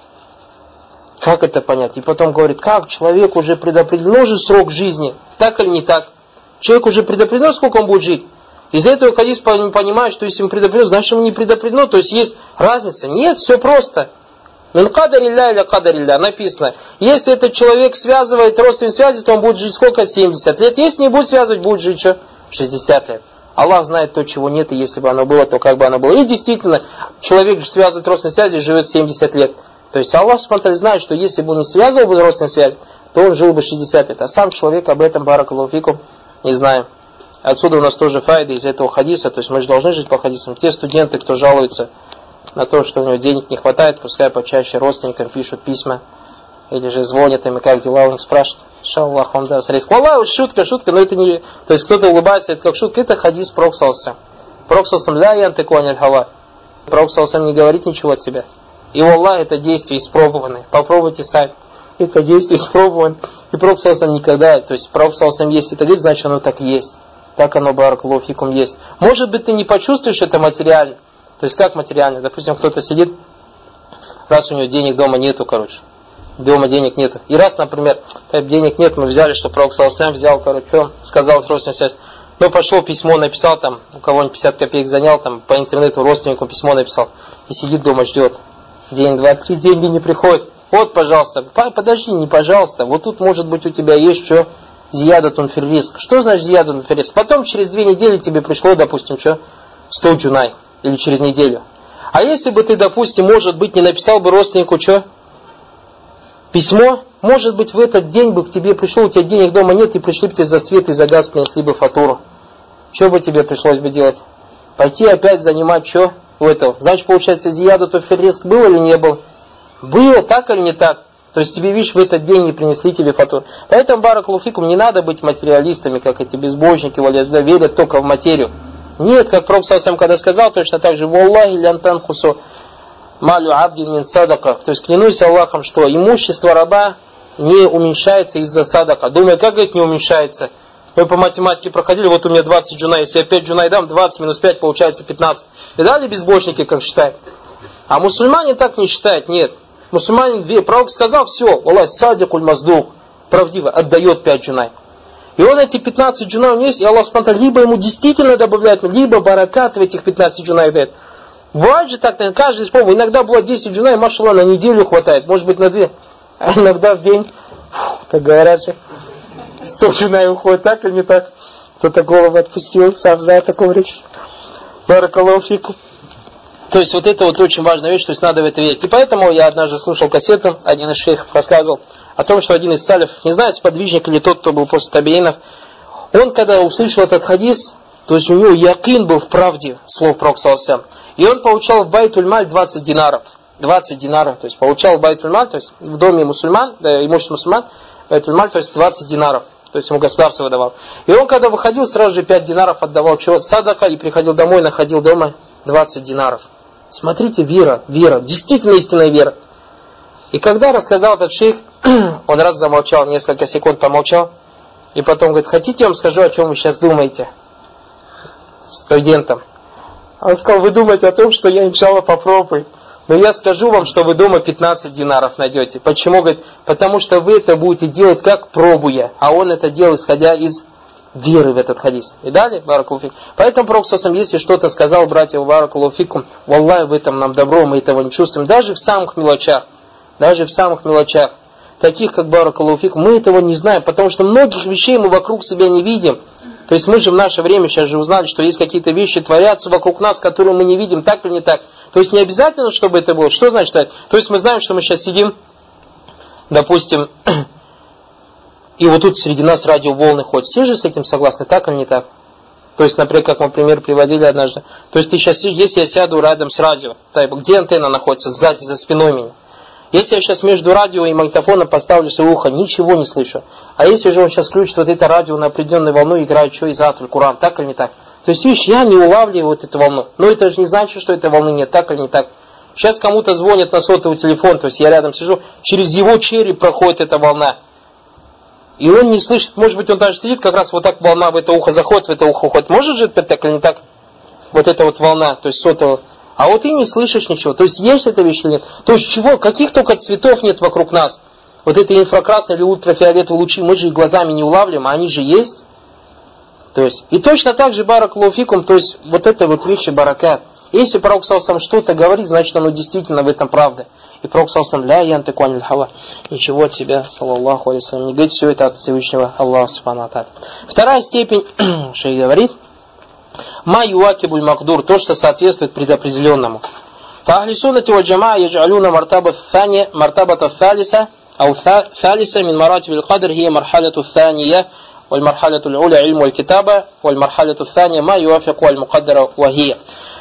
Как это понять? И потом говорит, как человек уже предопределен же срок жизни, так или не так? Человек уже предопределен, сколько он будет жить? Из-за этого хадис понимает, что если ему предопределено, значит ему не предопределено, то есть есть разница. Нет, все просто. Мин кадарилля или кадарилля, написано. Если этот человек связывает родственные связи, то он будет жить сколько? 70 лет. Если не будет связывать, будет жить что? 60 лет. Аллах знает то, чего нет, и если бы оно было, то как бы оно было. И действительно, человек же связывает родственные связи, живет 70 лет. То есть Аллах субхану знает, что если бы он не связывал бы родственные связи, то он жил бы 60 лет. А сам человек об этом, баракаллаху фикум, не знает. Отсюда у нас тоже файда из этого хадиса, то есть мы же должны жить по хадисам. Те студенты, кто жалуются на то, что у него денег не хватает, пускай почаще родственникам пишут письма, или же звонят им, и как дела у них спрашивают. Иншаллах, он даст риск. Аллах, шутка, но это не... То есть кто-то улыбается, это как шутка, это хадис Пророк саллаллаху алейхи ва саллям. Пророк саллаллаху алейхи ва саллям, ля янтику аниль хава. Пророк саллаллаху алейхи ва саллям не говорит ничего от себя. И Аллах это действие испробованное. Попробуйте сами. Это действие испробованное. И Пророк саллаллаху алейхи ва саллям никогда, то есть Пророк саллаллаху алейхи ва саллям есть это говорит, значит оно так и есть. Так оно, баракаллаху фикум, есть. Может быть, ты не почувствуешь это материально. То есть как материально? Допустим, кто-то сидит, раз у него денег дома нету, короче. Дома денег нету. И раз, например, денег нет, мы взяли, что Пророк саллаллаху алейхи ва саллям взял, короче, сказал родственную связь. Ну, пошел письмо, написал там, у кого-нибудь 50 копеек занял, там, по интернету родственнику письмо написал. И сидит дома, ждет. День, два, три, деньги не приходят. Вот, пожалуйста, подожди, не пожалуйста. Вот тут, может быть, у тебя есть что? Зиядатун фир риск. Что значит зиядатун фир риск? Потом через 2 недели тебе пришло, допустим, 100 джунай. Или через неделю. А если бы ты, допустим, может быть, не написал бы родственнику письмо, может быть, в этот день бы к тебе пришел, у тебя денег дома нет, и пришли бы тебе за свет и за газ, принесли бы фатуру. Что бы тебе пришлось бы делать? Пойти опять занимать у этого. Значит, получается, зиядатун фир риск был или не был? Было, так или не так? То есть тебе, видишь, в этот день не принесли тебе фатуру. Поэтому, баракаллаху фикум, не надо быть материалистами, как эти безбожники, верят только в материю. Нет, как Пророк саллаллаху алейхи ва саллям, когда сказал, точно так же, «Валлахи лян танхусу малю абдин мин садака». То есть клянусь Аллахом, что имущество раба не уменьшается из-за садака. Думаю, как это не уменьшается? Мы по математике проходили, вот у меня 20 джунай, если я 5 джунай дам, 20 минус 5 получается 15. Видали безбожники, как считают? А мусульмане так не считают, нет. Мусульманин, пророк сказал, все, Аллах садикуль маздук, правдиво, отдает 5 джунай. И он эти 15 джунай у него есть, и Аллах субхану либо ему действительно добавляет, либо баракат в этих 15 джунай дает. Бывает же так, каждый испробует, иногда бывает 10 джунай, машаллах, на неделю хватает, может быть на 2, а иногда в день, как говорят же, 100 джунай уходит, так или не так? Кто-то голову отпустил, сам знает такого речи. Баракаллаху фикум. То есть вот это вот очень важная вещь, то есть надо в это верить. И поэтому я однажды слушал кассету, один из шейхов рассказывал о том, что один из салифов, не знаю, сподвижник или тот, кто был после табиинов, он когда услышал этот хадис, то есть у него якин был в правде слов Пророка саллаллаху алейхи ва саллям, и он получал в Байтуль-Маль 20 динаров. 20 динаров, то есть получал в Байтуль-Маль, то есть в доме мусульман, имущество мусульман, Байтуль-Маль, то есть 20 динаров. То есть ему государство выдавало. И он когда выходил, сразу же 5 динаров отдавал садака, и приходил домой, находил дома 20 динаров. Смотрите, вера, действительно истинная вера. И когда рассказал этот шейх, он раз замолчал, несколько секунд помолчал, и потом говорит, хотите, я вам скажу, о чем вы сейчас думаете? Студентам. Он сказал, вы думаете о том, что я, иншаллах, попробую. Но я скажу вам, что вы дома 15 динаров найдете. Почему? Говорит, потому что вы это будете делать как пробуя, а он это делал, исходя из веры в этот хадис. И далее, баракаллаху фикум. Поэтому Пророк саллаллаху алейхи ва саллям, если что-то сказал, братья, баракаллаху фикум, валлахи, в этом нам добро, мы этого не чувствуем. Даже в самых мелочах, таких как баракаллаху фикум, мы этого не знаем, потому что многих вещей мы вокруг себя не видим. То есть мы же в наше время сейчас же узнали, что есть какие-то вещи творятся вокруг нас, которые мы не видим, так или не так. То есть не обязательно, чтобы это было. Что значит так? То есть мы знаем, что мы сейчас сидим, допустим, и вот тут среди нас радиоволны ходят. Все же с этим согласны, так или не так? То есть, например, как мы пример приводили однажды. То есть ты сейчас сидишь, если я сяду рядом с радио, где антенна находится? Сзади, за спиной меня. Если я сейчас между радио и магнитофоном поставлю свое ухо, ничего не слышу. А если же он сейчас включит вот это радио на определенную волну, играет что из Атуль Куран, так или не так? То есть, видишь, я не улавливаю вот эту волну. Но это же не значит, что этой волны нет, так или не так? Сейчас кому-то звонят на сотовый телефон, то есть я рядом сижу, через его череп проходит эта волна. И он не слышит, может быть, он даже сидит, как раз вот так волна в это ухо заходит, в это ухо уходит. Может же это так или не так? Вот эта вот волна, то есть сотового. А вот ты не слышишь ничего. То есть есть эта вещь или нет? То есть чего? Каких только цветов нет вокруг нас? Вот это инфракрасные или ультрафиолетовые лучи, мы же их глазами не улавливаем, а они же есть. То есть, и точно так же баракаллаху фикум, то есть вот это вот вещи баракат. Если Пророк саллаллаху алейхи ва саллям что-то говорит, значит оно действительно в этом правда. И Пророк саллаллаху алейхи ва саллям, ля янтику аниль хава, ничего от себя, саллаллаху алейхи ва саллям, не говорит, все это от Всевышнего Аллаха субхану ва тааля. Вторая степень, шейх говорит, Ма юакибуль макдур, то, что соответствует предопределенному. فأهل السنة والجماعة يجعلون مرتبة الثانية مرتبة الثالثة أو ثالثة من مراتب القدر هي مرحلة الثانية والمرحلة الأولى علم والكتابة والمرحلة الثانية ما يوافق المقدر وهي.